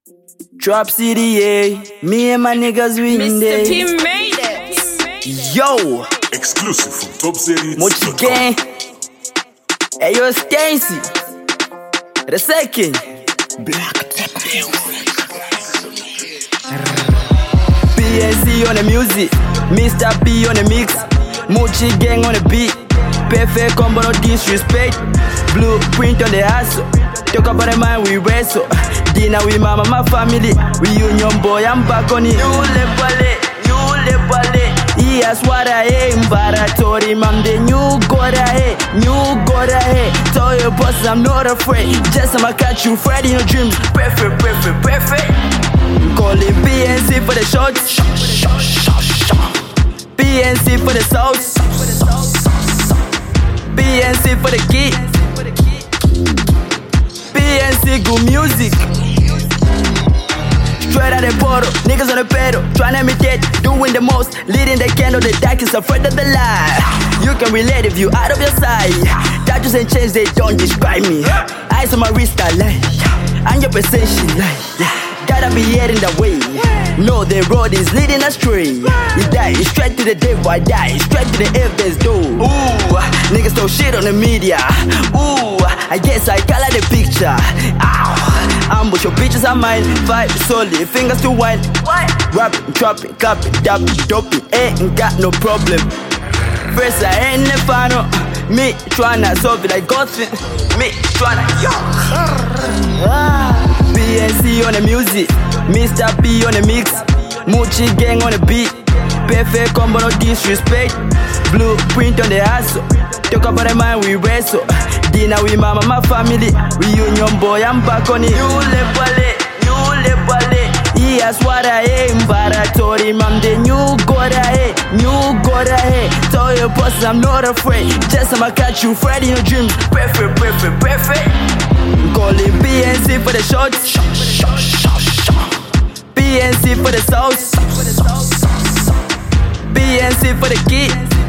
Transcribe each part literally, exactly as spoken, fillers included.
Trap City, yeah. Me and my niggas win Mister day. P made it. Yo, Exclusive from Top Series. Mochi Gang. Hey, yo, Stacy. The second. Black Tap Music. P N C on the music. Mister P on the mix. Mochi Gang on the beat. Perfect combo, no disrespect. Blueprint on the hustle. Talk about the mind, we wrestle. Dinner with mama, my family. Reunion boy, I'm back on it. You le pale, you le pale. Yes, what I aim, but I told him I'm the new god I hate, new god I hate. Tell your boss I'm not afraid. Just I'ma catch you Friday in your dreams. Perfect, perfect, perfect. Call it P N C for the shots. P N C for the sauce. P N C for the key. P N C good music. Straight out the bottle, niggas on the pedal, tryna imitate, doing the most, leading the candle, the darkest afraid of the light. You can relate if you out of your sight. Tattoos and chains, they don't describe me. Eyes on my wrist, I lie. one hundred percent she lie. Gotta be heading that way. No, the road is leading astray. You die, straight to the devil, I die, straight to the evidence door. Ooh, niggas throw shit on the media. Ooh, I guess I color the picture. Ow, ambush your bitches, I mine. Five solid, fingers to wine. Rap it, trap it, clap it, dap it, dope it, ain't got no problem. First I ain't the final. Me tryna solve it, I got it. Me tryna, yo. P N C on the music, Mister P on the mix, Mochi Gang on the beat. Perfect combo, no disrespect. Blueprint on the hustle. Talk about the mind, we wrestle. Dinner with mama, my family. Reunion boy, I'm back on it. You le pale, you le pale. Yes, what I aim, but I told him I'm the new god I hate, new god I hate. Tell your boss I'm not afraid. Just I'ma catch you Friday in your dreams. Perfect, perfect, perfect. Call it P N C for the shots. P N C for the sauce. P N C for the key.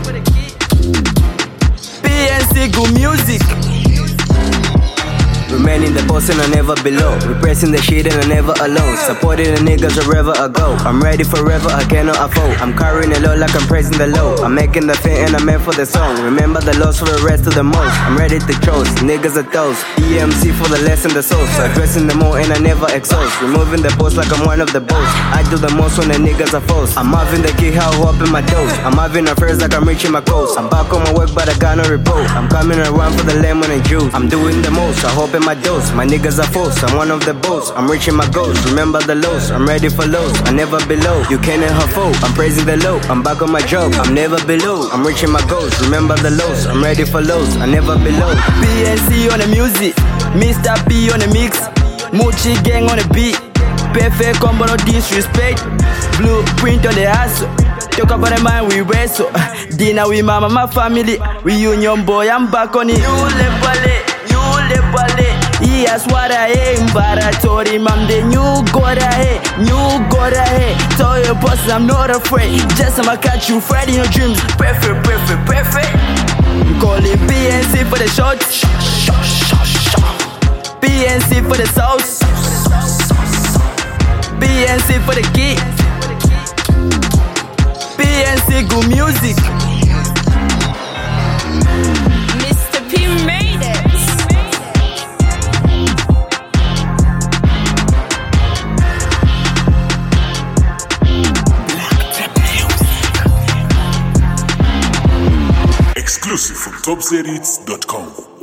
P N C good music. Remaining the boss and I never below. Repressing the shit and I never alone. Supporting the niggas wherever I go. I'm ready forever, I cannot afford. I'm carrying the low like I'm praising the low. I'm making the fit and I'm meant for the song. Remember the loss for the rest of the most. I'm ready to chose, niggas are those. E M C for the less and the souls. Addressing the more and I never exhaust. Removing the post like I'm one of the boss. I do the most when the niggas are false. I'm having the key how up in my dose. I'm having affairs like I'm reaching my coast. I'm back on my work but I got no repose. I'm coming around for the lemon and juice. I'm doing the most, I hope in my dose. My niggas are false, I'm one of the boss. I'm reaching my goals, remember the lows. I'm ready for lows, I never below. You can't have foe, I'm praising the low. I'm back on my job, I'm never below. I'm reaching my goals, remember the lows. I'm ready for lows, I never below. P N C on the music, Mister P on the mix, Mochi Gang on the beat. Perfect combo, no disrespect. Blueprint on the hustle. Talk about the mind, we wrestle. Dinner with mama, my family. Reunion boy, I'm back on it. You le pale, you le pale. Yes, what I aim, but I told him I'm the new god I hate, new god I hate. Tell your boss I'm not afraid. Just I'ma catch you Friday in your dreams. Perfect, perfect, perfect. Call it P N C for the shots. P N C for the sauce. P N C for the key. P N C good music. Mister P made it. Exclusive from Top Series dot com.